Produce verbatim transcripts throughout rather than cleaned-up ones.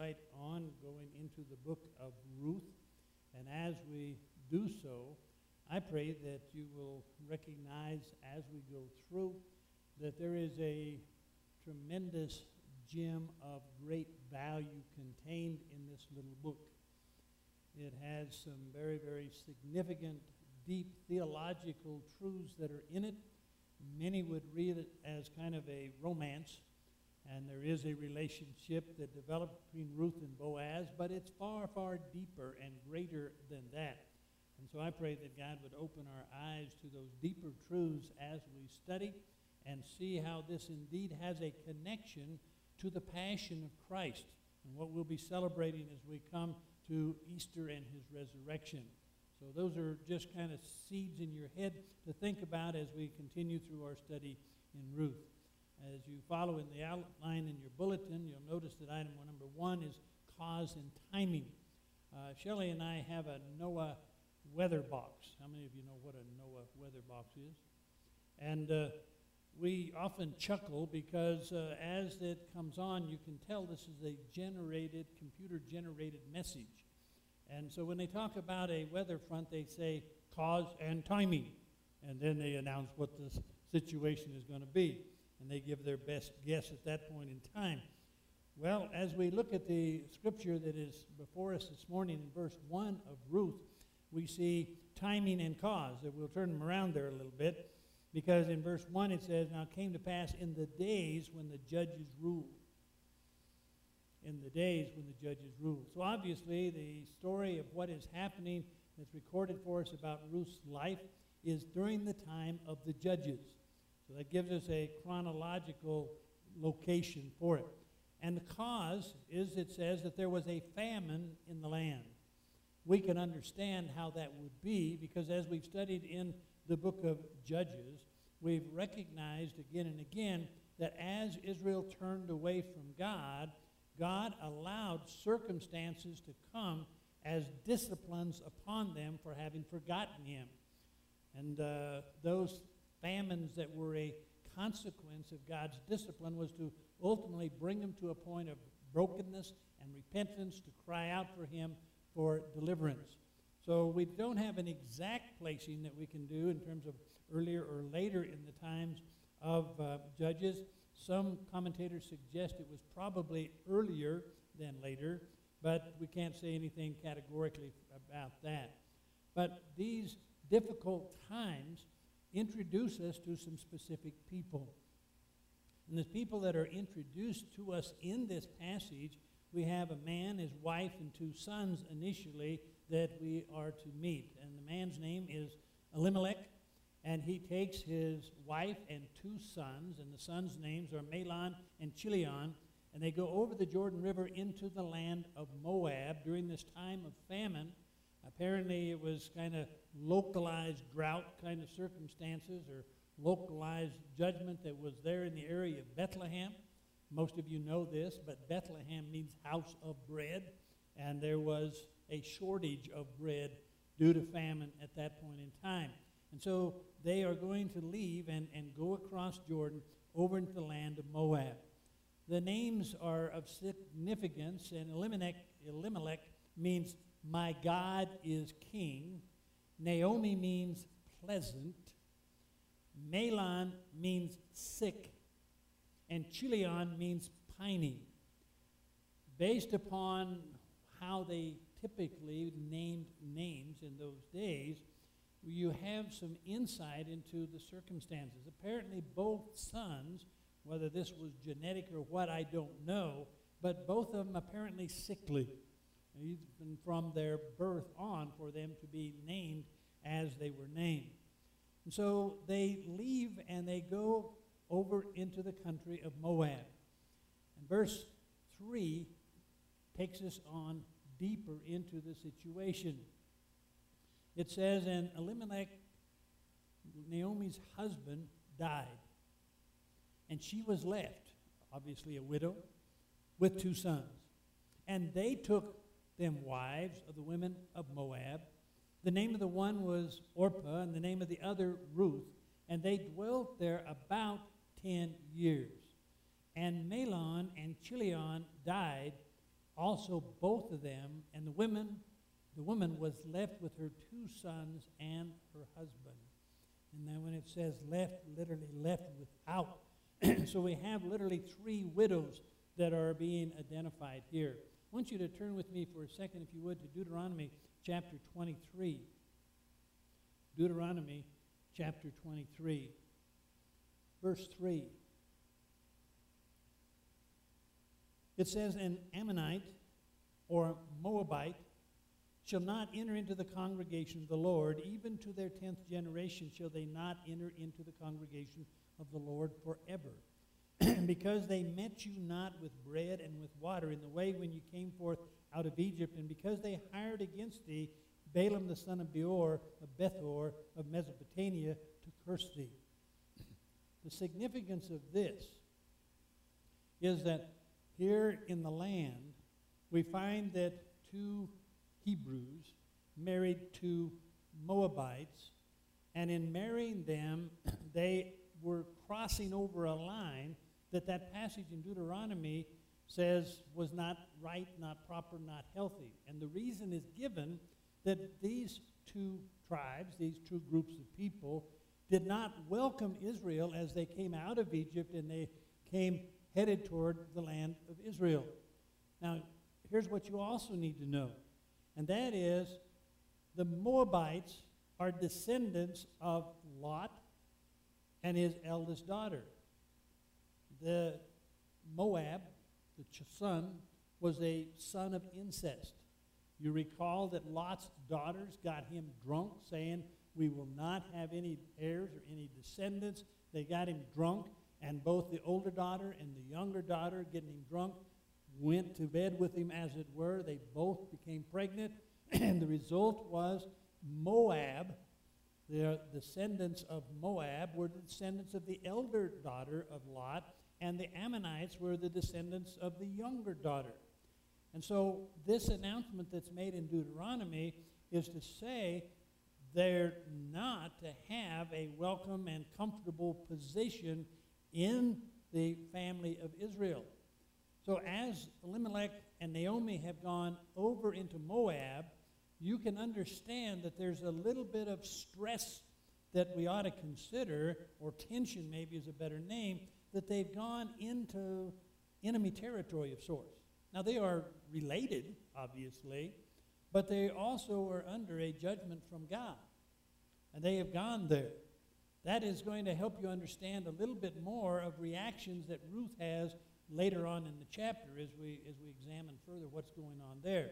right on going into the book of Ruth. And as we do so, I pray that you will recognize as we go through that there is a tremendous gem of great value contained in this little book. It has some very, very significant, deep theological truths that are in it. Many would read it as kind of a romance, and there is a relationship that developed between Ruth and Boaz, but it's far, far deeper and greater than that. And so I pray that God would open our eyes to those deeper truths as we study and see how this indeed has a connection to the passion of Christ and what we'll be celebrating as we come to Easter and his resurrection. So those are just kind of seeds in your head to think about as we continue through our study in Ruth. As you follow in the outline in your bulletin, you'll notice that item number one is cause and timing. Uh, Shelley and I have a NOAA weather box. How many of you know what a NOAA weather box is? And uh, we often chuckle because uh, as it comes on, you can tell this is a generated, computer-generated message. And so when they talk about a weather front, they say cause and timing. And then they announce what the situation is going to be. And they give their best guess at that point in time. Well, as we look at the scripture that is before us this morning in verse one of Ruth, we see timing and cause. We'll turn them around there a little bit, because in verse one it says, now it came to pass in the days when the judges ruled. In the days when the judges ruled. So obviously the story of what is happening that's recorded for us about Ruth's life is during the time of the judges. So that gives us a chronological location for it. And the cause is, it says, that there was a famine in the land. We can understand how that would be because as we've studied in the book of Judges, we've recognized again and again that as Israel turned away from God, God allowed circumstances to come as disciplines upon them for having forgotten him. And uh, those famines that were a consequence of God's discipline was to ultimately bring them to a point of brokenness and repentance, to cry out for him for deliverance. So we don't have an exact placing that we can do in terms of earlier or later in the times of uh, Judges. Some commentators suggest it was probably earlier than later, but we can't say anything categorically about that. But these difficult times introduce us to some specific people. And the people that are introduced to us in this passage, we have a man, his wife, and two sons initially that we are to meet. And the man's name is Elimelech, and he takes his wife and two sons, and the sons' names are Mahlon and Chilion, and they go over the Jordan River into the land of Moab during this time of famine. Apparently it was kind of localized drought kind of circumstances or localized judgment that was there in the area of Bethlehem. Most of you know this, but Bethlehem means house of bread, and there was a shortage of bread due to famine at that point in time. And so they are going to leave and, and go across Jordan over into the land of Moab. The names are of significance, and Elimelech, Elimelech means my God is king. Naomi means pleasant. Mahlon means sick. And Chilion means pining. Based upon how they typically named names in those days, you have some insight into the circumstances. Apparently both sons, whether this was genetic or what, I don't know, but both of them apparently sickly, even from their birth on, for them to be named as they were named. And so they leave and they go over into the country of Moab. And verse three takes us on deeper into the situation. It says, and Elimelech, Naomi's husband, died. And she was left, obviously a widow, with two sons. And they took them wives of the women of Moab. The name of the one was Orpah, and the name of the other Ruth. And they dwelt there about ten years. And Mahlon and Chilion died, also both of them, and the women, the woman was left with her two sons and her husband. And then when it says left, literally left without. So we have literally three widows that are being identified here. I want you to turn with me for a second, if you would, to Deuteronomy chapter twenty-three. Deuteronomy chapter twenty-three, verse three. It says, an Ammonite or Moabite shall not enter into the congregation of the Lord, even to their tenth generation shall they not enter into the congregation of the Lord forever. Because they met you not with bread and with water in the way when you came forth out of Egypt, and because they hired against thee Balaam the son of Beor of Bethor of Mesopotamia to curse thee. The significance of this is that here in the land we find that two Hebrews married two Moabites, and in marrying them they were crossing over a line that that passage in Deuteronomy says was not right, not proper, not healthy. And the reason is given that these two tribes, these two groups of people, did not welcome Israel as they came out of Egypt and they came headed toward the land of Israel. Now, here's what you also need to know, and that is the Moabites are descendants of Lot and his eldest daughter. The Moab, the son, was a son of incest. You recall that Lot's daughters got him drunk, saying, we will not have any heirs or any descendants. They got him drunk, and both the older daughter and the younger daughter, getting him drunk, went to bed with him, as it were. They both became pregnant, and the result was Moab, the descendants of Moab, were the descendants of the elder daughter of Lot, and the Ammonites were the descendants of the younger daughter. And so this announcement that's made in Deuteronomy is to say they're not to have a welcome and comfortable position in the family of Israel. So as Elimelech and Naomi have gone over into Moab, you can understand that there's a little bit of stress that we ought to consider, or tension maybe is a better name, that they've gone into enemy territory of sorts. Now they are related, obviously, but they also are under a judgment from God. And they have gone there. That is going to help you understand a little bit more of reactions that Ruth has later on in the chapter as we, as we examine further what's going on there.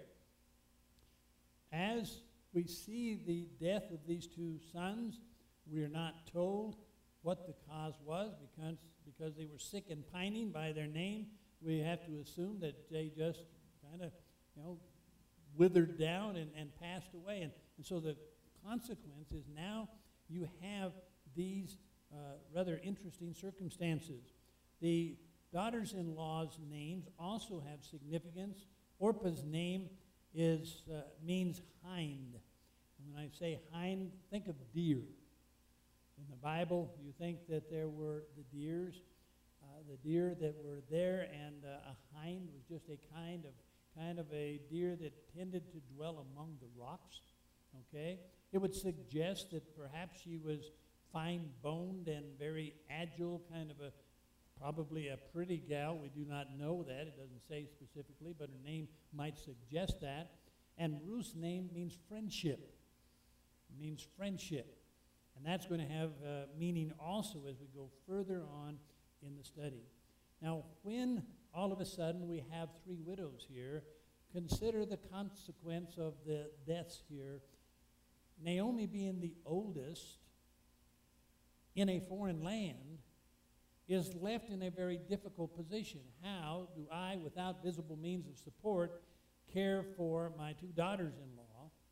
As we see the death of these two sons, we are not told what the cause was, because, because they were sick and pining by their name. We have to assume that they just kind of, you know, withered down and, and passed away. And, and so the consequence is now you have these uh, rather interesting circumstances. The daughters-in-law's names also have significance. Orpah's name is uh, means hind. And when I say hind, think of deer. In the Bible, you think that there were the deers, uh, the deer that were there, and uh, a hind was just a kind of kind of a deer that tended to dwell among the rocks. Okay, it would suggest that perhaps she was fine-boned and very agile, kind of a probably a pretty gal. We do not know that. It doesn't say specifically, but her name might suggest that. And Ruth's name means friendship. It means friendship. And that's going to have uh, meaning also as we go further on in the study. Now, when all of a sudden we have three widows here, consider the consequence of the deaths here. Naomi, being the oldest in a foreign land, is left in a very difficult position. How do I, without visible means of support, care for my two daughters-in-law?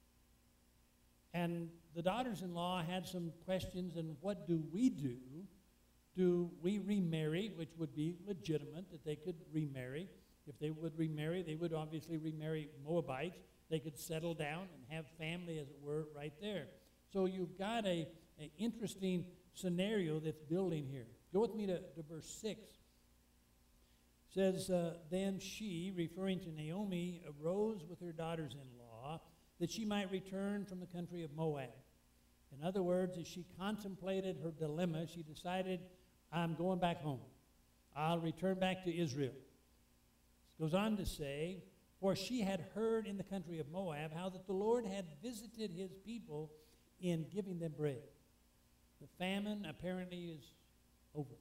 And the daughters-in-law had some questions, and what do we do? Do we remarry, which would be legitimate, that they could remarry? If they would remarry, they would obviously remarry Moabites. They could settle down and have family, as it were, right there. So you've got a, a interesting scenario that's building here. Go with me to, to verse six. says, uh, then she, referring to Naomi, arose with her daughters-in-law that she might return from the country of Moab. In other words, as she contemplated her dilemma, she decided, I'm going back home. I'll return back to Israel. It goes on to say, for she had heard in the country of Moab how that the Lord had visited his people in giving them bread. The famine apparently is over.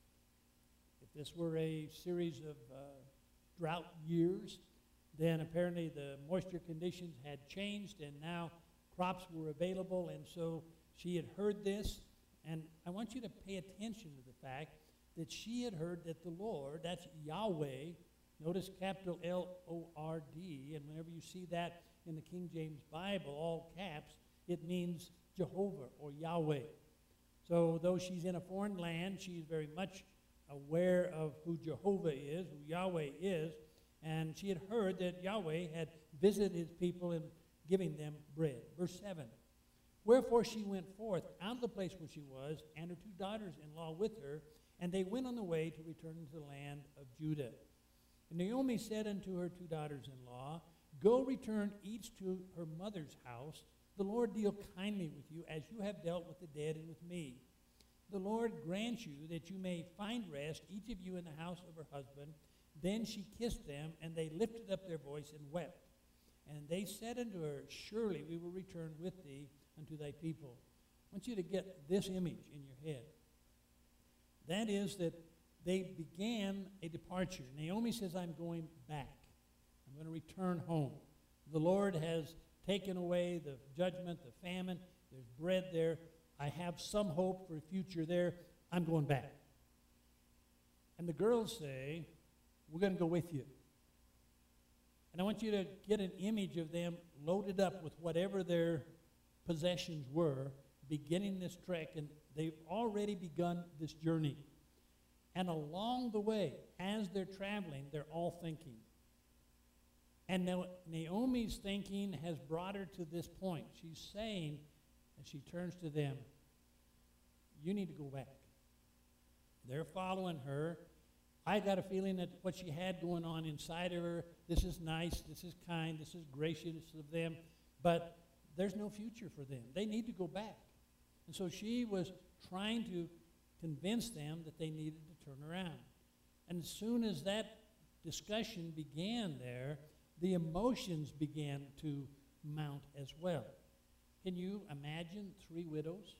If this were a series of uh, drought years, then apparently the moisture conditions had changed and now crops were available, and so she had heard this. And I want you to pay attention to the fact that she had heard that the Lord, that's Yahweh, notice capital L O R D, and whenever you see that in the King James Bible, all caps, it means Jehovah or Yahweh. So though she's in a foreign land, she's very much aware of who Jehovah is, who Yahweh is, and she had heard that Yahweh had visited his people in giving them bread. Verse seven, wherefore she went forth out of the place where she was, and her two daughters-in-law with her, and they went on the way to return to the land of Judah. And Naomi said unto her two daughters-in-law, go return each to her mother's house. The Lord deal kindly with you, as you have dealt with the dead and with me. The Lord grant you that you may find rest, each of you in the house of her husband. Then she kissed them, and they lifted up their voice and wept. And they said unto her, surely we will return with thee unto thy people. I want you to get this image in your head. That is that they began a departure. Naomi says, I'm going back. I'm going to return home. The Lord has taken away the judgment, the famine. There's bread there. I have some hope for a future there. I'm going back. And the girls say, we're going to go with you. And I want you to get an image of them loaded up with whatever their possessions were, beginning this trek, and they've already begun this journey. And along the way, as they're traveling, they're all thinking. And now Naomi's thinking has brought her to this point. She's saying, as she turns to them, you need to go back. They're following her. I got a feeling that what she had going on inside of her, this is nice, this is kind, this is gracious of them, but there's no future for them. They need to go back. And so she was trying to convince them that they needed to turn around. And as soon as that discussion began there, the emotions began to mount as well. Can you imagine three widows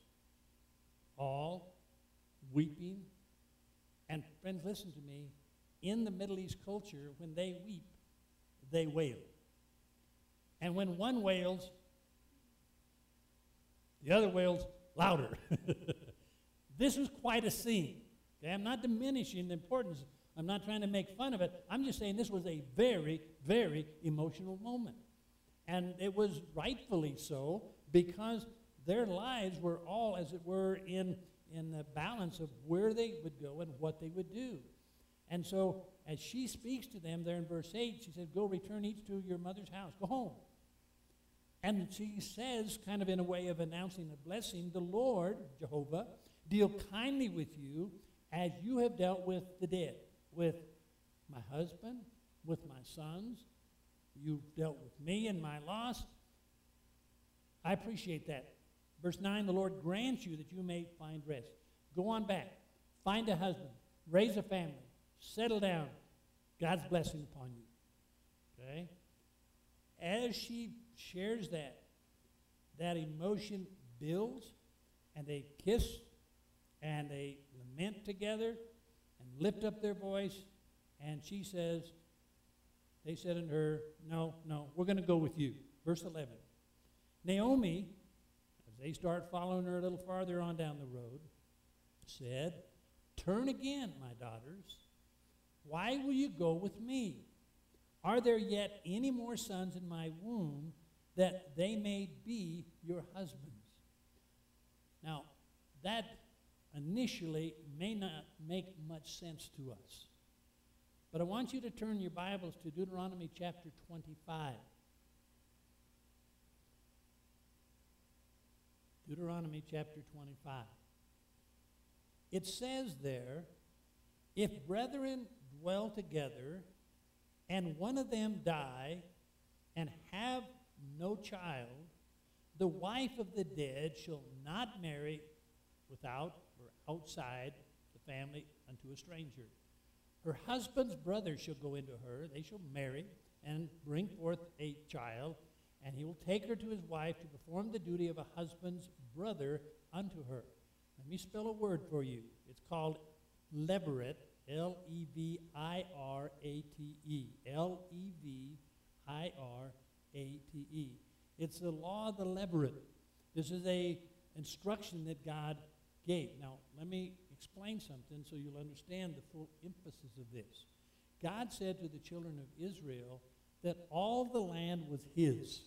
all weeping? And friends, listen to me. In the Middle East culture, when they weep, they wail. And when one wails, the other wails louder. This was quite a scene. Okay? I'm not diminishing the importance. I'm not trying to make fun of it. I'm just saying this was a very, very emotional moment. And it was rightfully so, because their lives were all, as it were, in, in the balance of where they would go and what they would do. And so as she speaks to them there in verse eight, she said, go return each to your mother's house. Go home. And she says, kind of in a way of announcing a blessing, the Lord, Jehovah, deal kindly with you as you have dealt with the dead, with my husband, with my sons. You've dealt with me and my loss. I appreciate that. Verse nine, the Lord grants you that you may find rest. Go on back. Find a husband. Raise a family. Settle down. God's blessing upon you. Okay? As she shares that, that emotion builds, and they kiss, and they lament together, and lift up their voice, and she says, they said unto her, no, no, we're going to go with you. Verse eleven. Naomi, as they start following her a little farther on down the road, said, turn again, my daughters. Why will you go with me? Are there yet any more sons in my womb that they may be your husbands? Now, that initially may not make much sense to us. But I want you to turn your Bibles to Deuteronomy chapter twenty-five. Deuteronomy chapter twenty-five. It says there, if brethren dwell together, and one of them die, and have no child, the wife of the dead shall not marry without or outside the family unto a stranger. Her husband's brother shall go into her, they shall marry, and bring forth a child, and he will take her to his wife to perform the duty of a husband's brother unto her. Let me spell a word for you. It's called leveret, L E V I R A T E. L E V I R A T E. It's the law of the leveret. This is a instruction that God gave. Now, let me explain something so you'll understand the full emphasis of this. God said to the children of Israel that all the land was his.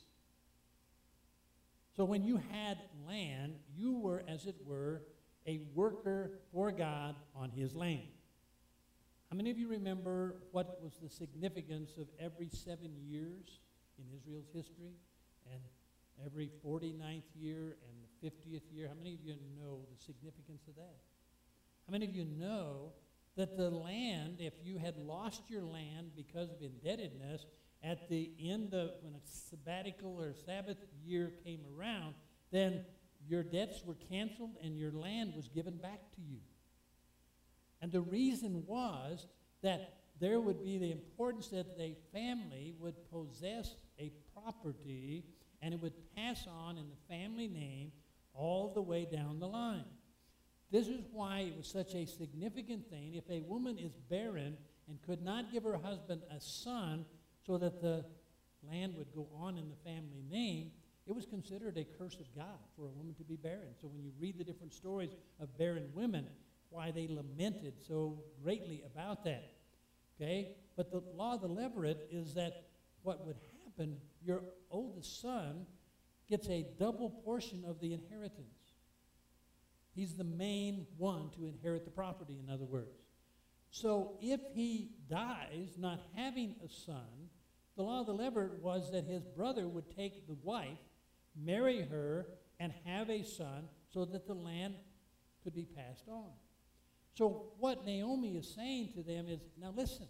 So when you had land, you were, as it were, a worker for God on his land. How many of you remember what was the significance of every seven years in Israel's history? And every forty-ninth year and the fiftieth year? How many of you know the significance of that? How many of you know that the land, if you had lost your land because of indebtedness, at the end of, when a sabbatical or Sabbath year came around, then your debts were canceled and your land was given back to you? And the reason was that there would be the importance that a family would possess a property and it would pass on in the family name all the way down the line. This is why it was such a significant thing. If a woman is barren and could not give her husband a son so that the land would go on in the family name, it was considered a curse of God for a woman to be barren. So when you read the different stories of barren women, why they lamented so greatly about that. Okay? But the law of the leveret is that what would happen, your oldest son gets a double portion of the inheritance. He's the main one to inherit the property, in other words. So if he dies not having a son, the law of the leveret was that his brother would take the wife, marry her, and have a son so that the land could be passed on. So what Naomi is saying to them is, now listen,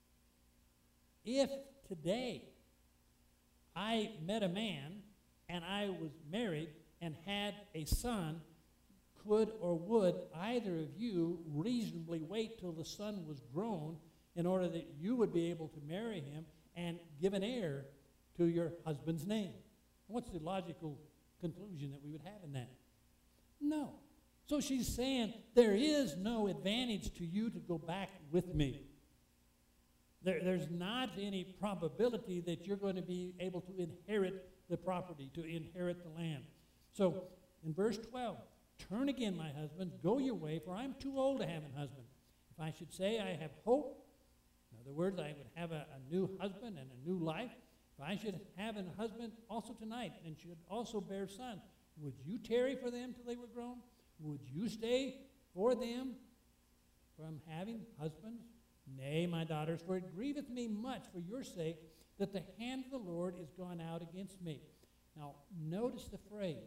if today I met a man and I was married and had a son, could or would either of you reasonably wait till the son was grown in order that you would be able to marry him and give an heir to your husband's name? What's the logical conclusion that we would have in that? No. So she's saying there is no advantage to you to go back with me. There, there's not any probability that you're going to be able to inherit the property, to inherit the land. So in verse twelve, turn again, my husband, go your way, for I'm too old to have a husband. If I should say I have hope, in other words, I would have a, a new husband and a new life. If I should have a husband also tonight and should also bear sons, would you tarry for them till they were grown? Would you stay for them from having husbands? Nay, my daughters, for it grieveth me much for your sake that the hand of the Lord is gone out against me. Now, notice the phrase.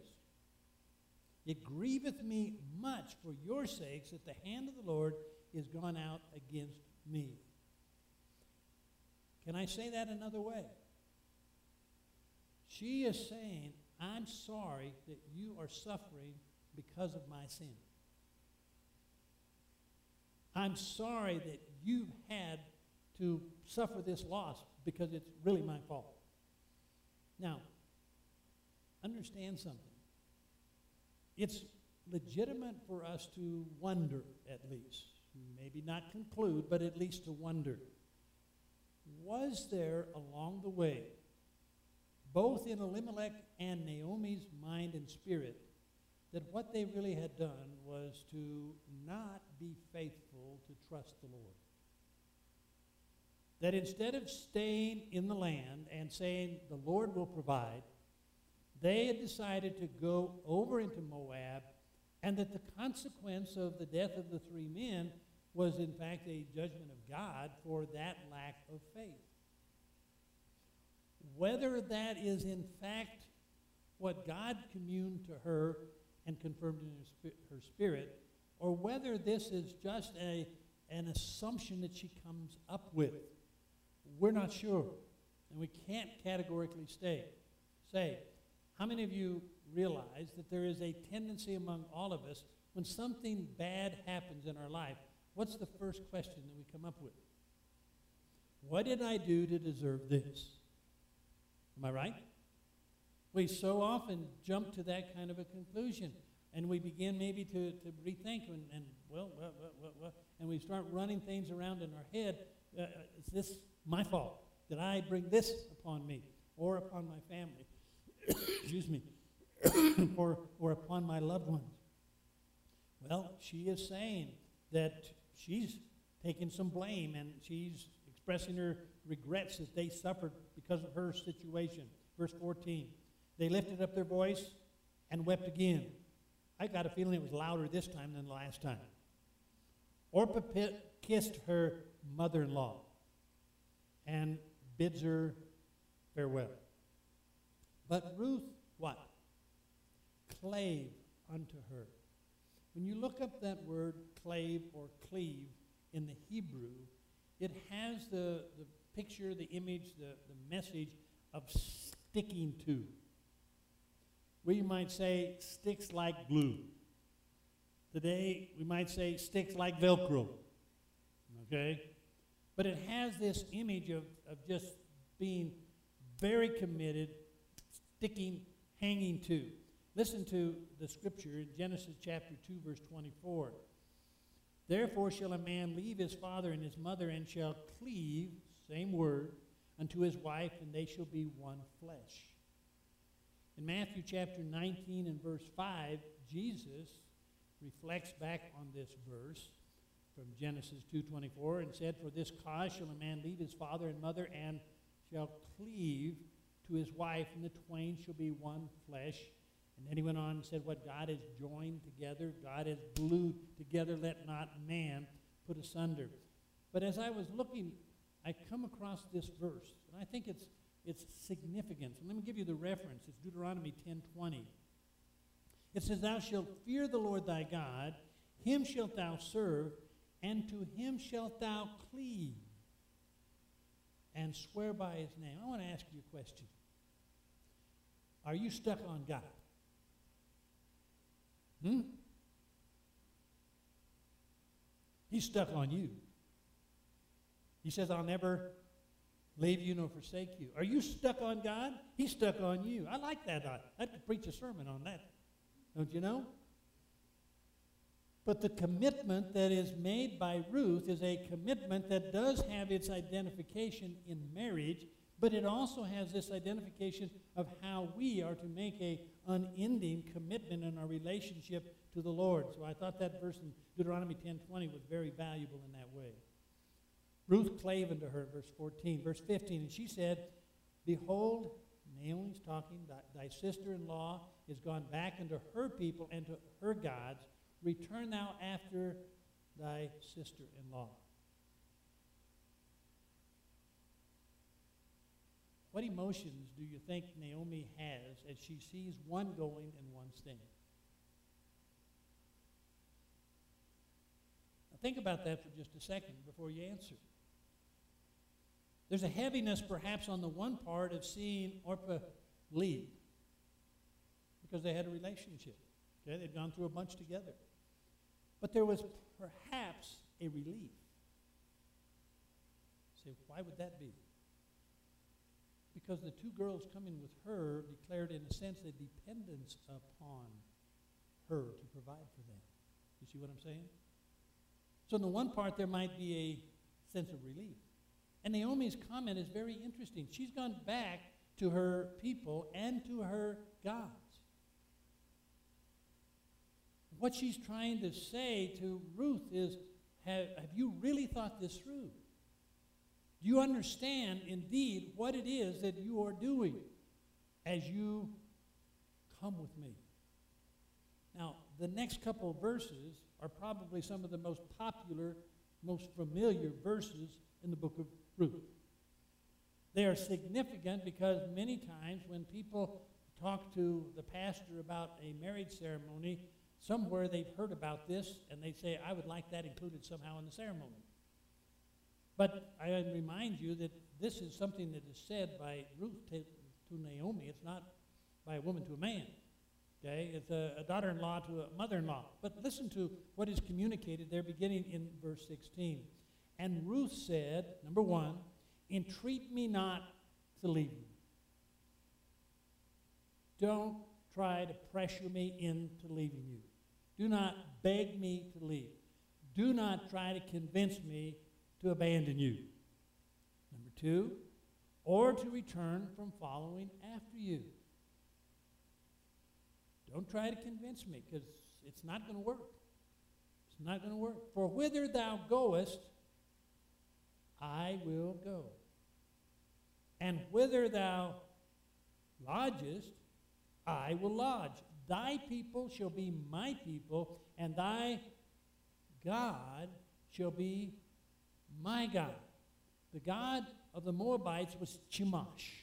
It grieveth me much for your sakes that the hand of the Lord is gone out against me. Can I say that another way? She is saying, I'm sorry that you are suffering because of my sin. I'm sorry that you've had to suffer this loss because it's really my fault. Now, understand something. It's legitimate for us to wonder, at least. Maybe not conclude, but at least to wonder. Was there along the way, both in Elimelech and Naomi's mind and spirit, that what they really had done was to not be faithful to trust the Lord? That instead of staying in the land and saying, the Lord will provide, they had decided to go over into Moab, and that the consequence of the death of the three men was in fact a judgment of God for that lack of faith. Whether that is in fact what God communed to her and confirmed in her spirit, or whether this is just a an assumption that she comes up with. We're not sure, and we can't categorically stay, say. How many of you realize that there is a tendency among all of us, when something bad happens in our life, what's the first question that we come up with? What did I do to deserve this? Am I right? We so often jump to that kind of a conclusion, and we begin maybe to, to rethink, and, and well, well, well, well, well, and we start running things around in our head. Uh, is this my fault? Did I bring this upon me or upon my family? Excuse me. or, or upon my loved ones? Well, she is saying that she's taking some blame, and she's expressing her regrets that they suffered because of her situation. Verse fourteen, they lifted up their voice and wept again. I got a feeling it was louder this time than the last time. Orpah kissed her mother-in-law and bids her farewell. But Ruth, what? Clave unto her. When you look up that word clave or cleave in the Hebrew, it has the, the picture, the image, the, the message of sticking to. We might say sticks like glue. Today, we might say sticks like Velcro. Okay? But it has this image of, of just being very committed, sticking, hanging to. Listen to the scripture in Genesis chapter two, verse twenty-four. Therefore shall a man leave his father and his mother, and shall cleave, same word, unto his wife, and they shall be one flesh. In Matthew chapter nineteen and verse five, Jesus reflects back on this verse from Genesis two twenty-four and said, for this cause shall a man leave his father and mother, and shall cleave to his wife, and the twain shall be one flesh. And then he went on and said, what God has joined together, God has glued together, let not man put asunder. But as I was looking, I come across this verse, and I think it's its significance. And let me give you the reference. It's Deuteronomy ten twenty. It says, thou shalt fear the Lord thy God, him shalt thou serve, and to him shalt thou cleave, and swear by his name. I want to ask you a question. Are you stuck on God? Hmm? He's stuck on you. He says, I'll never leave you nor forsake you. Are you stuck on God? He's stuck on you. I like that. I, I could preach a sermon on that. Don't you know? But the commitment that is made by Ruth is a commitment that does have its identification in marriage, but it also has this identification of how we are to make a unending commitment in our relationship to the Lord. So I thought that verse in Deuteronomy ten twenty was very valuable in that way. Ruth clave unto her, verse fourteen. Verse fifteen, and she said, behold, Naomi's talking, thy, thy sister-in-law is gone back unto her people and to her gods. Return thou after thy sister-in-law. What emotions do you think Naomi has as she sees one going and one staying? Now think about that for just a second before you answer. There's a heaviness perhaps on the one part of seeing Orpah leave because they had a relationship. Okay, they'd gone through a bunch together. But there was perhaps a relief. Say, why would that be? Because the two girls coming with her declared, in a sense, a dependence upon her to provide for them. You see what I'm saying? So in the one part, there might be a sense of relief. And Naomi's comment is very interesting. She's gone back to her people and to her gods. What she's trying to say to Ruth is, have, have you really thought this through? Do you understand, indeed, what it is that you are doing as you come with me? Now, the next couple of verses are probably some of the most popular, most familiar verses in the book of Ruth. They are significant because many times when people talk to the pastor about a marriage ceremony, somewhere they've heard about this, and they say, I would like that included somehow in the ceremony. But I remind you that this is something that is said by Ruth to, to Naomi. It's not by a woman to a man. Okay? It's a, a daughter-in-law to a mother-in-law. But listen to what is communicated there beginning in verse sixteen. And Ruth said, number one, entreat me not to leave you. Don't try to pressure me into leaving you. Do not beg me to leave. Do not try to convince me to abandon you. Number two, or to return from following after you. Don't try to convince me, because it's not going to work. It's not going to work. For whither thou goest, I will go. And whither thou lodgest, I will lodge. Thy people shall be my people, and thy God shall be my God. The god of the Moabites was Chemosh.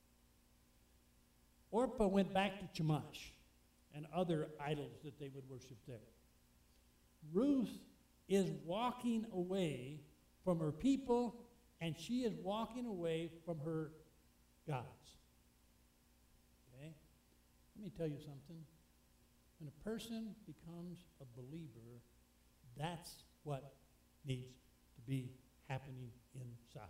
Orpah went back to Chemosh and other idols that they would worship there. Ruth is walking away from her people, and she is walking away from her gods. Okay? Let me tell you something. When a person becomes a believer, that's what needs to be happening inside.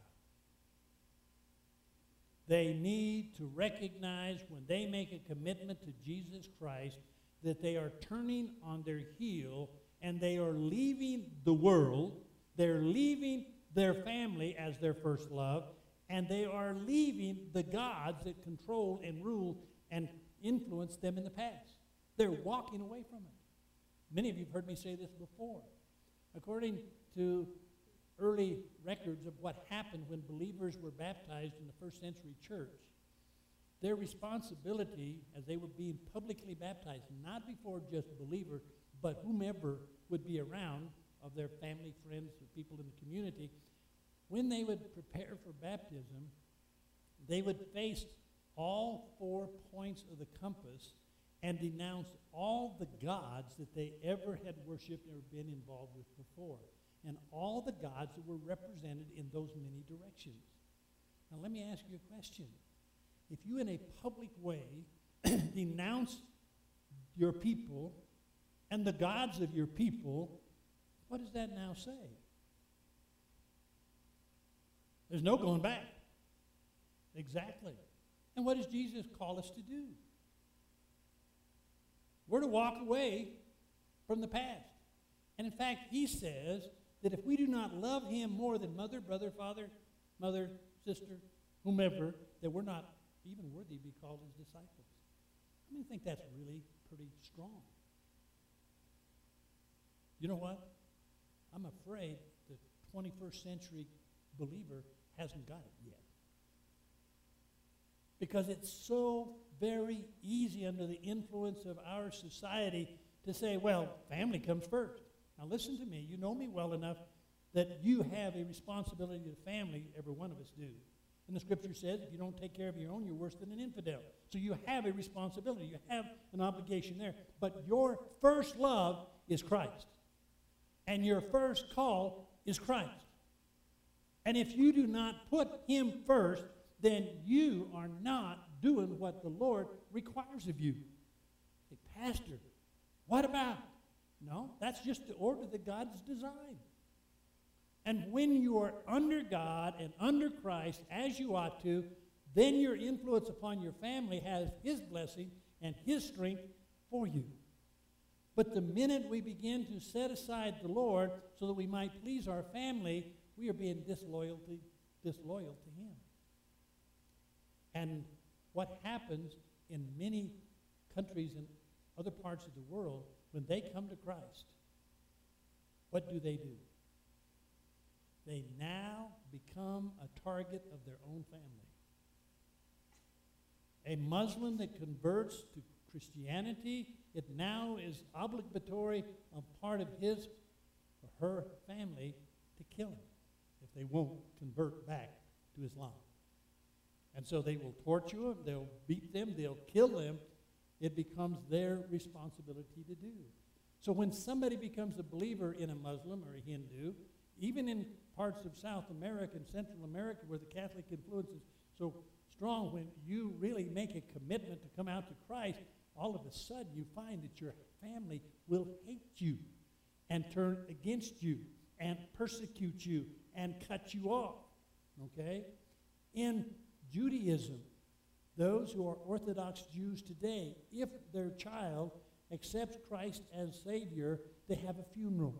They need to recognize when they make a commitment to Jesus Christ that they are turning on their heel and they are leaving the world, they're leaving their family as their first love, and they are leaving the gods that control and rule and influence them in the past. They're walking away from it. Many of you have heard me say this before. According to early records of what happened when believers were baptized in the first century church, their responsibility as they were being publicly baptized, not before just believers, but whomever would be around of their family, friends, or people in the community, when they would prepare for baptism, they would face all four points of the compass and denounce all the gods that they ever had worshipped or been involved with before, and all the gods that were represented in those many directions. Now let me ask you a question. If you in a public way denounce your people and the gods of your people, what does that now say? There's no going back. Exactly. And what does Jesus call us to do? We're to walk away from the past. And in fact, he says that if we do not love him more than mother, brother, father, mother, sister, whomever, that we're not even worthy to be called his disciples. I mean, I think that's really pretty strong. You know what? I'm afraid the twenty-first century believer hasn't got it yet. Because it's so very easy under the influence of our society to say, well, family comes first. Now listen to me. You know me well enough that you have a responsibility to family, every one of us do. And the scripture says if you don't take care of your own, you're worse than an infidel. So you have a responsibility. You have an obligation there. But your first love is Christ. And your first call is Christ. And if you do not put him first, then you are not doing what the Lord requires of you. Say, Pastor, what about? No, that's just the order that God's designed. And when you are under God and under Christ, as you ought to, then your influence upon your family has his blessing and his strength for you. But the minute we begin to set aside the Lord so that we might please our family, we are being disloyal to, disloyal to him. And what happens in many countries and other parts of the world, when they come to Christ, what do they do? They now become a target of their own family. A Muslim that converts to Christianity, it now is obligatory on part of his or her family to kill him if they won't convert back to Islam. And so they will torture them, they'll beat them, they'll kill them. It becomes their responsibility to do. So when somebody becomes a believer in a Muslim or a Hindu, even in parts of South America and Central America where the Catholic influence is so strong, when you really make a commitment to come out to Christ, all of a sudden you find that your family will hate you and turn against you and persecute you and cut you off, okay? In Judaism, those who are Orthodox Jews today, if their child accepts Christ as Savior, they have a funeral.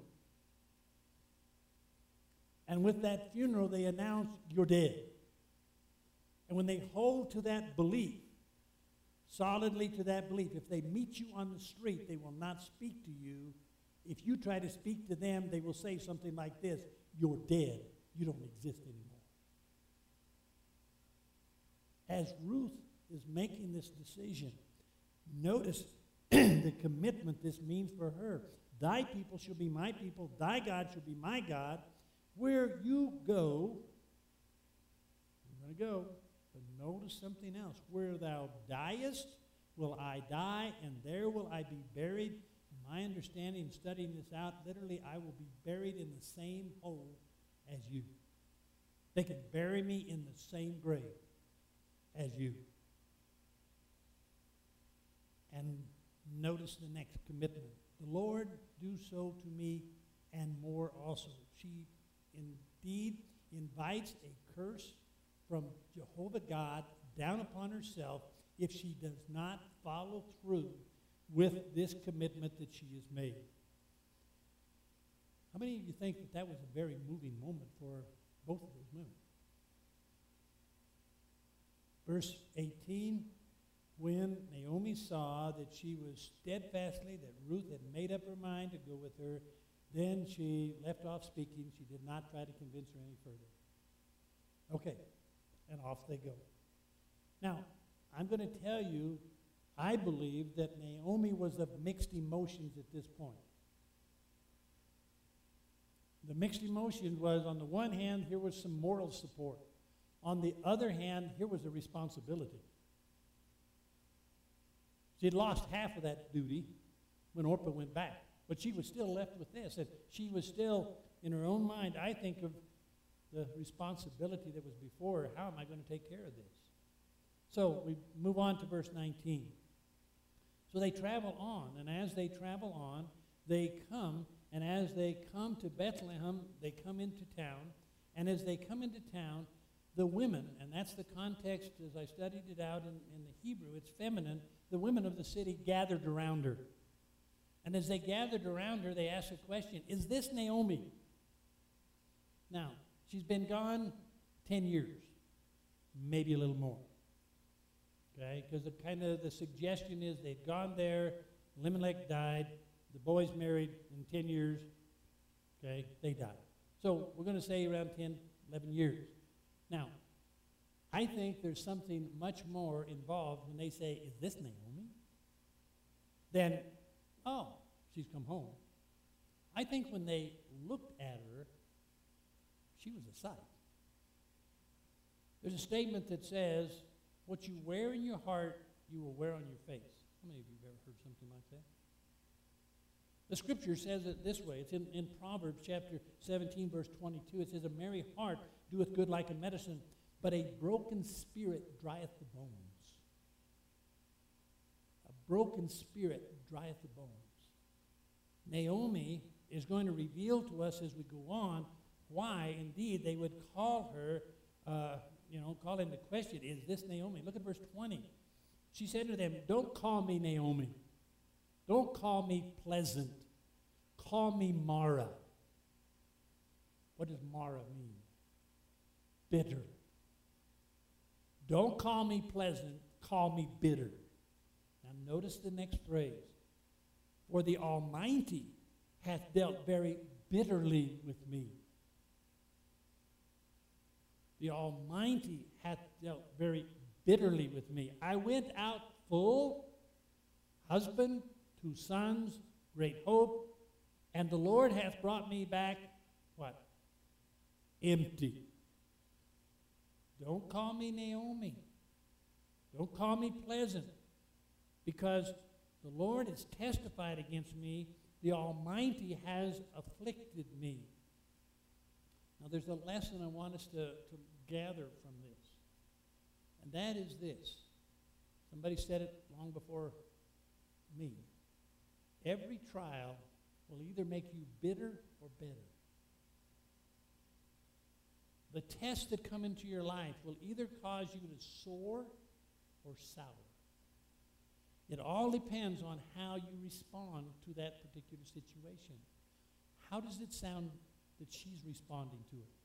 And with that funeral, they announce, you're dead. And when they hold to that belief, solidly to that belief, if they meet you on the street, they will not speak to you. If you try to speak to them, they will say something like this, you're dead. You don't exist anymore. As Ruth is making this decision, notice the commitment this means for her. Thy people shall be my people. Thy God shall be my God. Where you go, I'm going to go, but notice something else. Where thou diest, will I die, and there will I be buried. My understanding, studying this out, literally, I will be buried in the same hole as you. They can bury me in the same grave as you. And notice the next commitment. The Lord do so to me and more also. She indeed invites a curse from Jehovah God down upon herself if she does not follow through with this commitment that she has made. How many of you think that that was a very moving moment for both of those women? Verse eighteen, when Naomi saw that she was steadfastly, that Ruth had made up her mind to go with her, then she left off speaking. She did not try to convince her any further. Okay, and off they go. Now, I'm going to tell you, I believe that Naomi was of mixed emotions at this point. The mixed emotion was, on the one hand, here was some moral support. On the other hand, here was a responsibility. She had lost half of that duty when Orpah went back, but she was still left with this. And she was still, in her own mind, I think of the responsibility that was before her. How am I going to take care of this? So we move on to verse nineteen. So they travel on, and as they travel on, they come, and as they come to Bethlehem, they come into town, and as they come into town, the women, and that's the context as I studied it out in, in the Hebrew, it's feminine, the women of the city gathered around her. And as they gathered around her, they asked a question, is this Naomi? Now, she's been gone ten years, maybe a little more. Okay, because the kind of the suggestion is they'd gone there, Elimelech died, the boys married in ten years, okay, they died. So we're going to say around ten, eleven years. Now, I think there's something much more involved when they say, is this Naomi? Then, oh, she's come home. I think when they looked at her, she was a sight. There's a statement that says, what you wear in your heart, you will wear on your face. How many of you have ever heard something like that? The scripture says it this way. It's in, in Proverbs chapter seventeen, verse twenty-two. It says, a merry heart doeth good like a medicine, but a broken spirit drieth the bones. A broken spirit drieth the bones. Naomi is going to reveal to us as we go on why, indeed, they would call her, uh, you know, call into question, is this Naomi? Look at verse twenty. She said to them, don't call me Naomi. Don't call me pleasant. Call me Mara. What does Mara mean? Bitter. Don't call me pleasant. Call me bitter. Now notice the next phrase. For the Almighty hath dealt very bitterly with me. The Almighty hath dealt very bitterly with me. I went out full, husband, two sons, great hope, and the Lord hath brought me back, what? Empty. Don't call me Naomi. Don't call me pleasant, because the Lord has testified against me the Almighty has afflicted me. Now there's a lesson I want us to, to gather from this. And that is this. Somebody said it long before me. Every trial will either make you bitter or better. The tests that come into your life will either cause you to soar or sour. It all depends on how you respond to that particular situation. How does it sound that she's responding to it?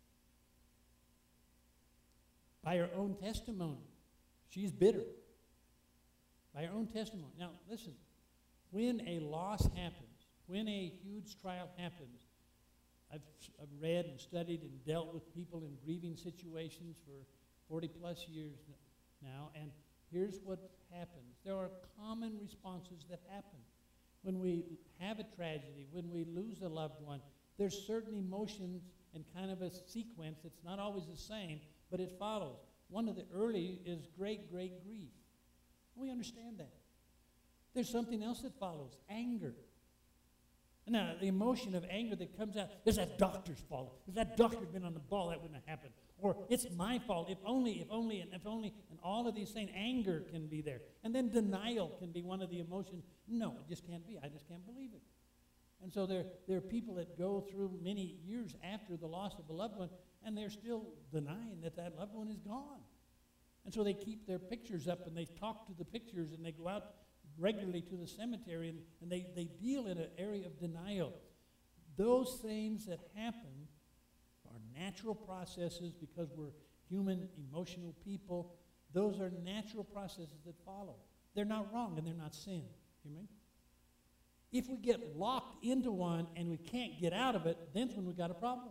By her own testimony, she's bitter. By her own testimony. Now, listen, when a loss happens, when a huge trial happens, I've, I've read and studied and dealt with people in grieving situations for forty plus years now, and here's what happens. There are common responses that happen. When we have a tragedy, when we lose a loved one, there's certain emotions and kind of a sequence that's not always the same, but it follows. One of the early is great, great grief. We understand that. There's something else that follows, anger. Now, the emotion of anger that comes out, is that doctor's fault. If that doctor had been on the ball, that wouldn't have happened. Or it's my fault, if only, if only, and if only, and all of these things. Anger can be there. And then denial can be one of the emotions. No, it just can't be. I just can't believe it. And so there, there are people that go through many years after the loss of a loved one, and they're still denying that that loved one is gone. And so they keep their pictures up, and they talk to the pictures, and they go out regularly to the cemetery, and, and they, they deal in an area of denial. Those things that happen are natural processes because we're human, emotional people. Those are natural processes that follow. They're not wrong, and they're not sin. You mean? If we get locked into one and we can't get out of it, then when we've got a problem.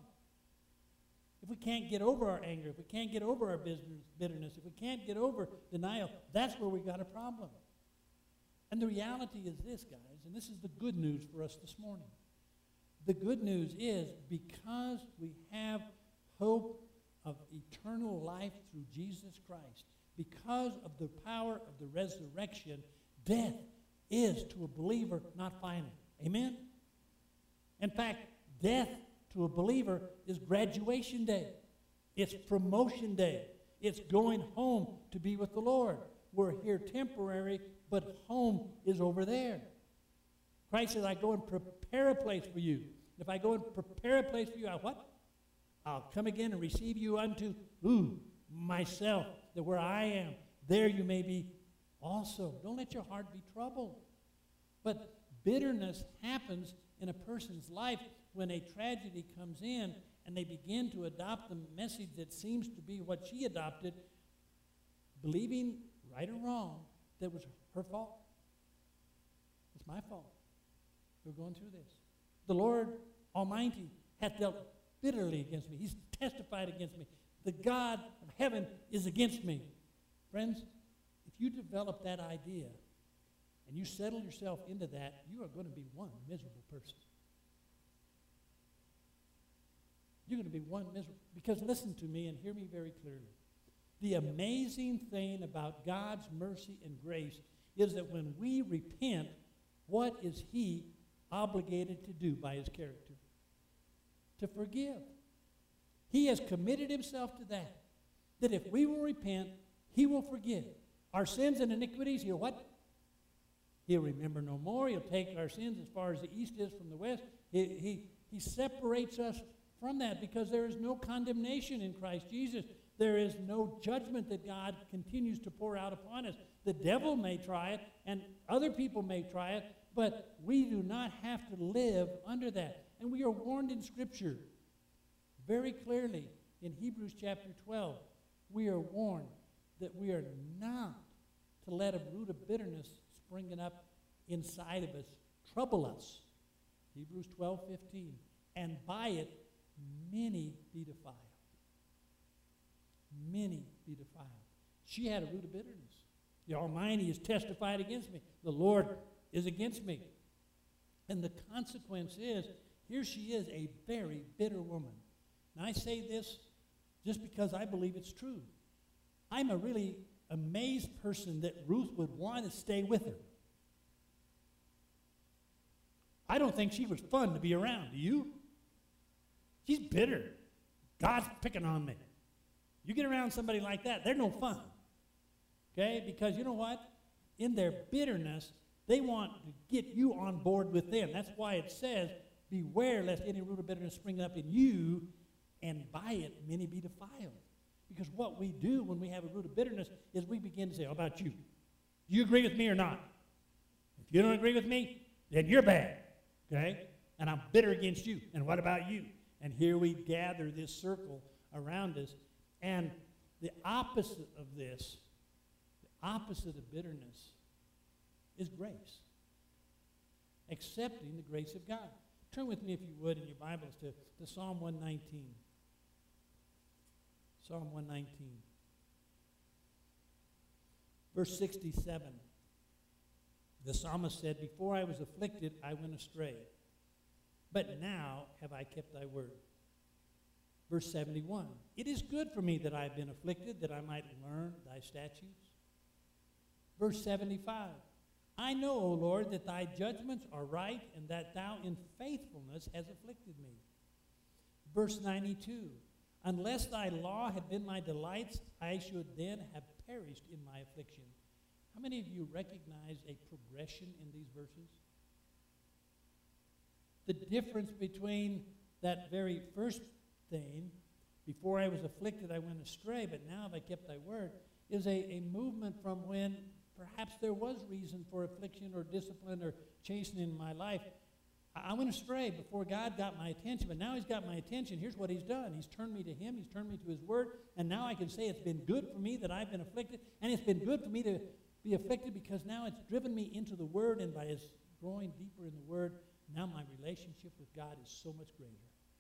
If we can't get over our anger, if we can't get over our bitterness, if we can't get over denial, that's where we've got a problem. And the reality is this, guys, and this is the good news for us this morning. The good news is because we have hope of eternal life through Jesus Christ, because of the power of the resurrection, death is to a believer not final. Amen? In fact, death to a believer is graduation day. It's promotion day. It's going home to be with the Lord. We're here temporary, but home is over there. Christ says, I go and prepare a place for you. If I go and prepare a place for you, I what? I'll come again and receive you unto, ooh, myself, that where I am, there you may be also. Don't let your heart be troubled. But bitterness happens in a person's life when a tragedy comes in and they begin to adopt the message that seems to be what she adopted, believing, right or wrong, that it was her fault. It's my fault. We're going through this. The Lord Almighty hath dealt bitterly against me. He's testified against me. The God of heaven is against me. Friends, if you develop that idea and you settle yourself into that, you are going to be one miserable person. You're going to be one miserable. Because listen to me and hear me very clearly. The amazing thing about God's mercy and grace is that when we repent, what is He obligated to do by His character? To forgive. He has committed Himself to that. That if we will repent, He will forgive. Our sins and iniquities, He'll what? He'll remember no more. He'll take our sins as far as the east is from the west. He, he, he separates us from that because there is no condemnation in Christ Jesus. There is no judgment that God continues to pour out upon us. The devil may try it, and other people may try it, but we do not have to live under that. And we are warned in Scripture very clearly in Hebrews chapter twelve. We are warned that we are not to let a root of bitterness springing up inside of us trouble us. Hebrews twelve fifteen. And by it, many be defiled. Many be defiled. She had a root of bitterness. The Almighty has testified against me. The Lord is against me. And the consequence is, here she is, a very bitter woman. Now I say this just because I believe it's true. I'm a really amazed person that Ruth would want to stay with her. I don't think she was fun to be around. Do you? She's bitter. God's picking on me. You get around somebody like that, they're no fun. Okay? Because you know what? In their bitterness, they want to get you on board with them. That's why it says, beware lest any root of bitterness spring up in you, and by it many be defiled. Because what we do when we have a root of bitterness is we begin to say, how about you? Do you agree with me or not? If you don't agree with me, then you're bad. Okay? And I'm bitter against you. And what about you? And here we gather this circle around us. And the opposite of this, the opposite of bitterness, is grace. Accepting the grace of God. Turn with me, if you would, in your Bibles to, to Psalm one nineteen. Psalm one nineteen. Verse sixty-seven. The psalmist said, before I was afflicted, I went astray. But now have I kept thy word. Verse seventy-one. It is good for me that I have been afflicted, that I might learn thy statutes. Verse seventy-five. I know, O Lord, that thy judgments are right, and that thou in faithfulness hast afflicted me. Verse ninety-two. Unless thy law had been my delights, I should then have perished in my affliction. How many of you recognize a progression in these verses? The difference between that very first thing, before I was afflicted, I went astray, but now have I kept thy word, is a, a movement from when perhaps there was reason for affliction or discipline or chastening in my life. I went astray before God got my attention, but now he's got my attention. Here's what he's done. He's turned me to him. He's turned me to his word, and now I can say it's been good for me that I've been afflicted, and it's been good for me to be afflicted because now it's driven me into the word, and by his growing deeper in the word, now my relationship with God is so much greater.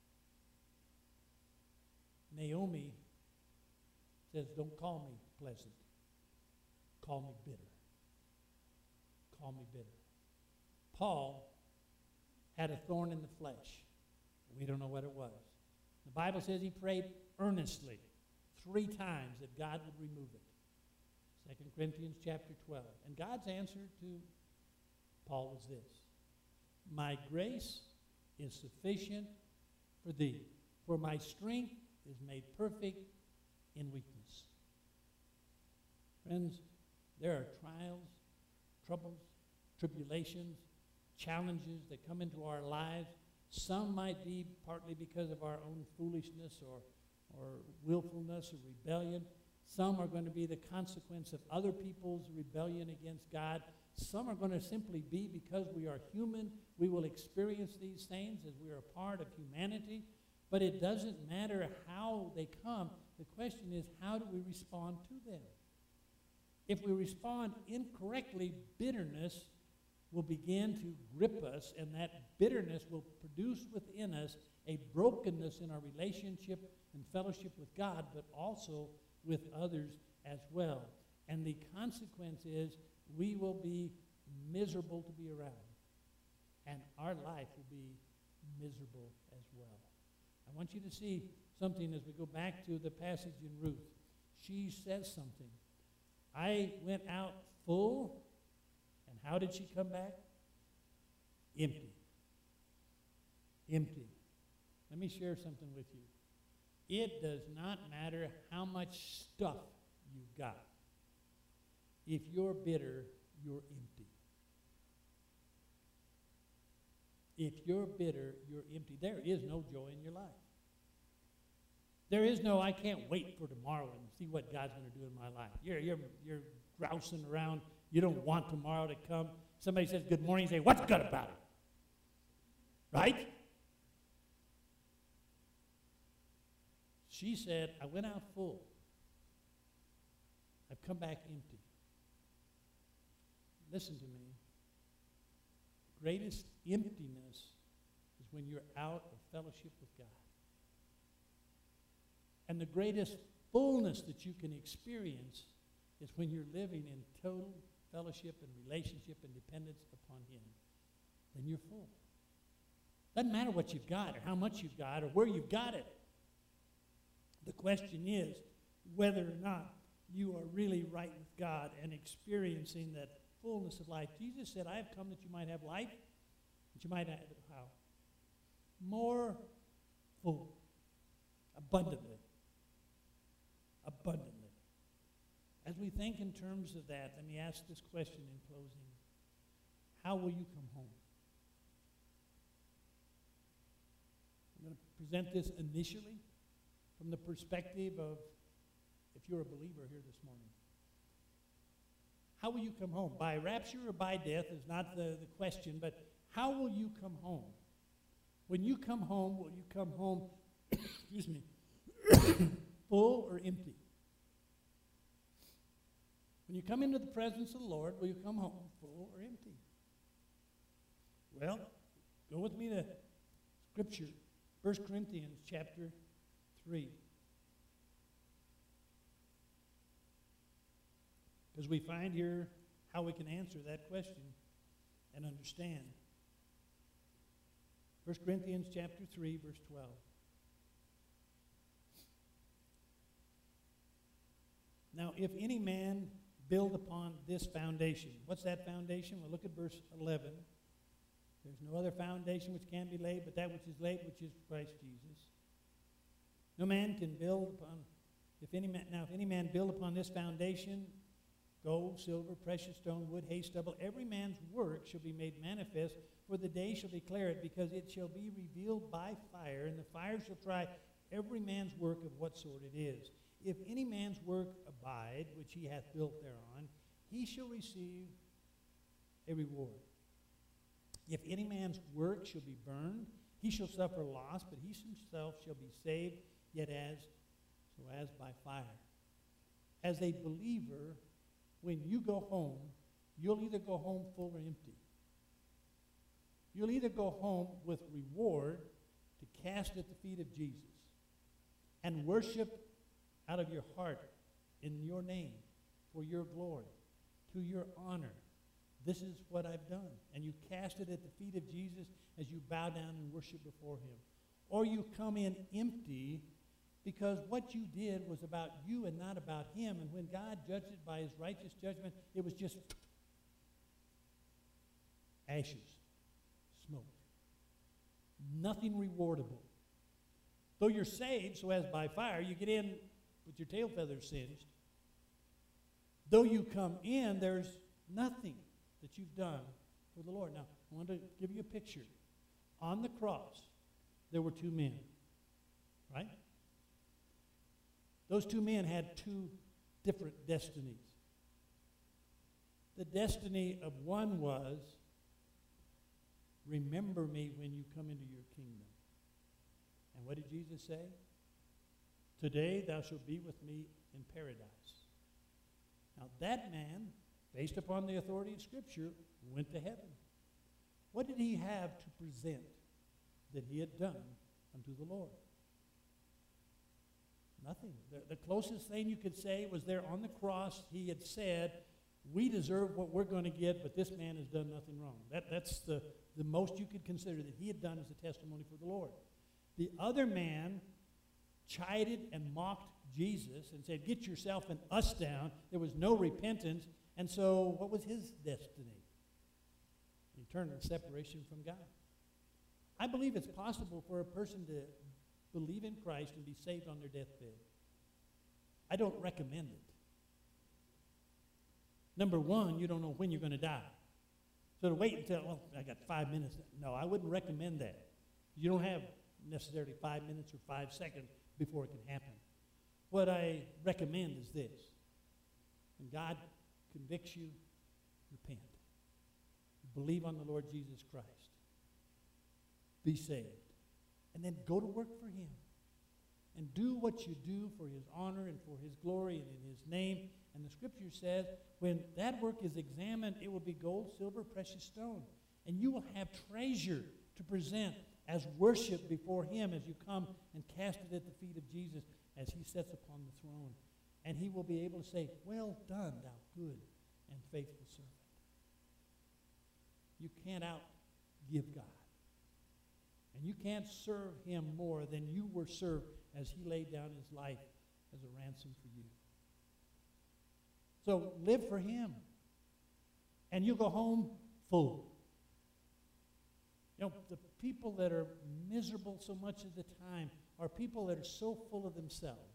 Naomi says, don't call me pleasant. Call me bitter. Call me bitter. Paul had a thorn in the flesh. We don't know what it was. The Bible says he prayed earnestly three times that God would remove it. Second Corinthians chapter twelve. And God's answer to Paul was this. My grace is sufficient for thee, for my strength is made perfect in weakness. Friends, there are trials, troubles, tribulations, challenges that come into our lives. Some might be partly because of our own foolishness or, or willfulness or rebellion. Some are going to be the consequence of other people's rebellion against God. Some are going to simply be because we are human. We will experience these things as we are a part of humanity. But it doesn't matter how they come. The question is, how do we respond to them? If we respond incorrectly, bitterness will begin to grip us, and that bitterness will produce within us a brokenness in our relationship and fellowship with God, but also with others as well. And the consequence is we will be miserable to be around, and our life will be miserable as well. I want you to see something as we go back to the passage in Ruth. She says something. I went out full, and how did she come back? Empty. Empty. Let me share something with you. It does not matter how much stuff you've got. If you're bitter, you're empty. If you're bitter, you're empty. There is no joy in your life. There is no, I can't wait for tomorrow and see what God's going to do in my life. You're, you're, you're grousing around. You don't want tomorrow to come. Somebody says good morning, you say, what's good about it? Right? She said, I went out full. I've come back empty. Listen to me. Greatest emptiness is when you're out of fellowship with God. And the greatest fullness that you can experience is when you're living in total fellowship and relationship and dependence upon him. Then you're full. Doesn't matter what you've got or how much you've got or where you've got it. The question is whether or not you are really right with God and experiencing that fullness of life. Jesus said, I have come that you might have life But you might add how? More full, abundantly. Abundantly. As we think in terms of that, let me ask this question in closing. How will you come home? I'm going to present this initially from the perspective of if you're a believer here this morning. How will you come home? By rapture or by death is not the, the question, but how will you come home? When you come home, will you come home, excuse me, full or empty? When you come into the presence of the Lord, will you come home full or empty? Well, go with me to Scripture, First Corinthians chapter three. Because we find here how we can answer that question and understand. First Corinthians chapter three, verse twelve. Now, if any man build upon this foundation. What's that foundation? Well, look at verse eleven. There's no other foundation which can be laid but that which is laid, which is Christ Jesus. No man can build upon, if any man, now if any man build upon this foundation, gold, silver, precious stone, wood, hay, stubble, every man's work shall be made manifest, for the day shall declare it, because it shall be revealed by fire, and the fire shall try every man's work of what sort it is. If any man's work abide, which he hath built thereon, he shall receive a reward. If any man's work shall be burned, he shall suffer loss, but he himself shall be saved, yet as so as by fire. As a believer, when you go home, you'll either go home full or empty. You'll either go home with reward to cast at the feet of Jesus and worship out of your heart in your name, for your glory, to your honor. This is what I've done. And you cast it at the feet of Jesus as you bow down and worship before him. Or you come in empty because what you did was about you and not about him. And when God judged it by his righteous judgment, it was just ashes, smoke. Nothing rewardable. Though you're saved, so as by fire, you get in with your tail feathers singed. Though you come in, there's nothing that you've done for the Lord. Now, I want to give you a picture. On the cross, there were two men, right? Those two men had two different destinies. The destiny of one was, remember me when you come into your kingdom. And what did Jesus say? Today thou shalt be with me in paradise. Now that man, based upon the authority of Scripture, went to heaven. What did he have to present that he had done unto the Lord? Nothing. The, the closest thing you could say was there on the cross, he had said, we deserve what we're going to get, but this man has done nothing wrong. That, that's the, the most you could consider that he had done as a testimony for the Lord. The other man chided and mocked Jesus and said, get yourself and us down. There was no repentance. And so what was his destiny? Eternal separation from God. I believe it's possible for a person to believe in Christ and be saved on their deathbed. I don't recommend it. Number one, you don't know when you're going to die. So to wait until, well, I got five minutes. No, I wouldn't recommend that. You don't have necessarily five minutes or five seconds before it can happen. What I recommend is this. When God convicts you, repent. Believe on the Lord Jesus Christ. Be saved. And then go to work for him. And do what you do for his honor and for his glory and in his name. And the Scripture says, when that work is examined, it will be gold, silver, precious stone. And you will have treasure to present as worship before him as you come and cast it at the feet of Jesus as he sits upon the throne. And he will be able to say, well done, thou good and faithful servant. You can't outgive God. And you can't serve him more than you were served as he laid down his life as a ransom for you. So live for him. And you go home full. You know, the people that are miserable so much of the time are people that are so full of themselves.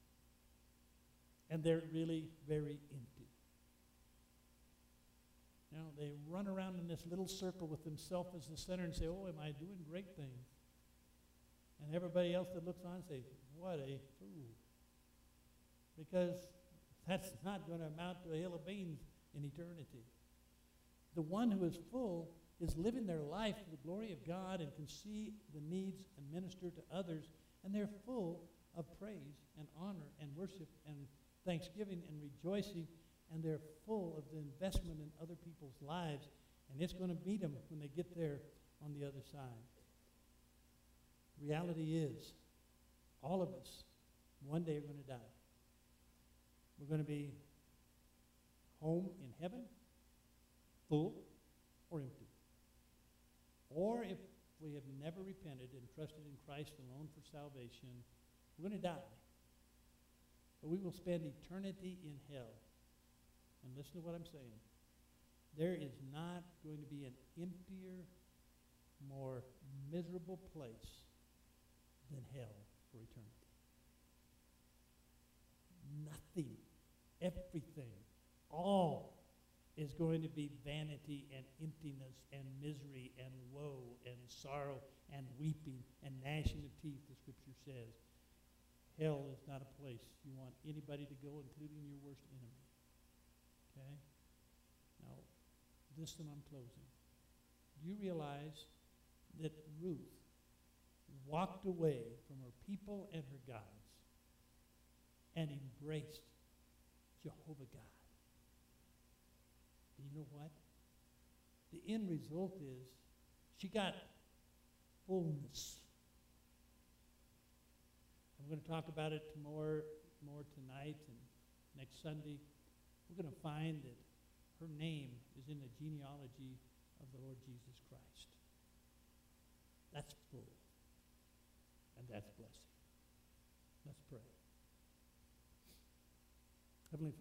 And they're really very empty. You know, they run around in this little circle with themselves as the center and say, oh, am I doing great things? And everybody else that looks on says, what a fool. Because that's not going to amount to a hill of beans in eternity. The one who is full is living their life for the glory of God and can see the needs and minister to others, and they're full of praise and honor and worship and thanksgiving and rejoicing, and they're full of the investment in other people's lives, and it's going to meet them when they get there on the other side. Reality is, all of us, one day are going to die. We're going to be home in heaven, full or empty. Or if we have never repented and trusted in Christ alone for salvation, we're going to die. But we will spend eternity in hell. And listen to what I'm saying. There is not going to be an emptier, more miserable place than hell for eternity. Nothing, everything, all is going to be vanity and emptiness and misery and woe and sorrow and weeping and gnashing of teeth, the Scripture says. Hell is not a place you want anybody to go, including your worst enemy. Okay? Now, this and I'm closing. Do you realize that Ruth walked away from her people and her gods and embraced Jehovah God? And you know what? The end result is she got fullness. I'm going to talk about it more, more tonight and next Sunday. We're going to find that her name is in the genealogy of the Lord Jesus Christ. That's full. And that's blessing. Let's pray. Heavenly Father,